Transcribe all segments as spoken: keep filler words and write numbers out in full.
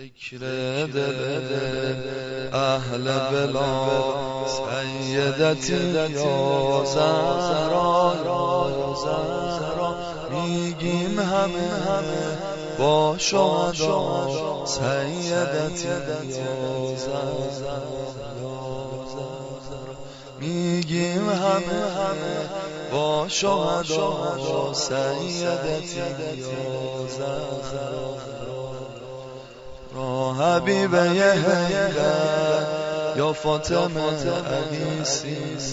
فکر دل اهل بلا سیدتی یا زهرا یا زهرا میگیم همه همه با شهدا سیدتی یا زهرا میگیم همه همه با شهدا سیدتی یا زهرا را حبیب یحیی یا فاطمه عیسی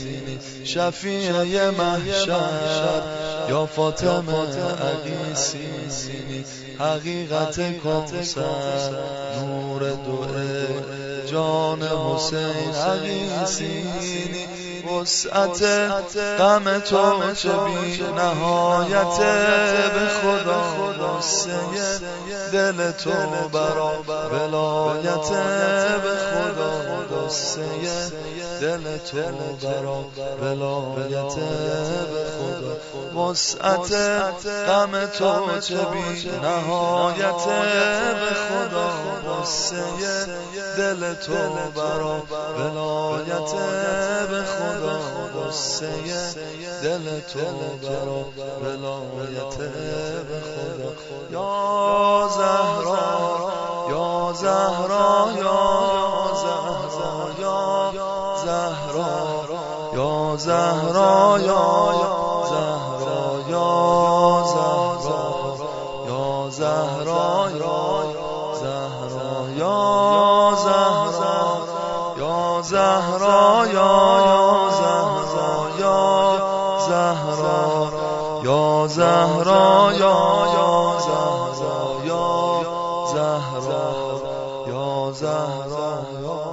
شفیع محشر یا فاطمه عیسی حقیقت کوثر نور دوئه جان حسین عیسی وسعت غم تو چه بی نهایت به خدا واسه دل تو برا ولایت به خدا واسه دل تو برا ولایت به خدا وسعت غم تو چه بی نهایت به خدا واسه دل تو برا ولایت به خدا واسه دل تو برا ولایت به خدا یا زهرا یا زهرا یا زهرا یا زهرا یا زهرا یا زهرا یا زهرا یا زهرا یا زهرا یا زهرا یا زهرا یا زهرا یا زهرا یا زهرا یا زهرا یا زهرا یا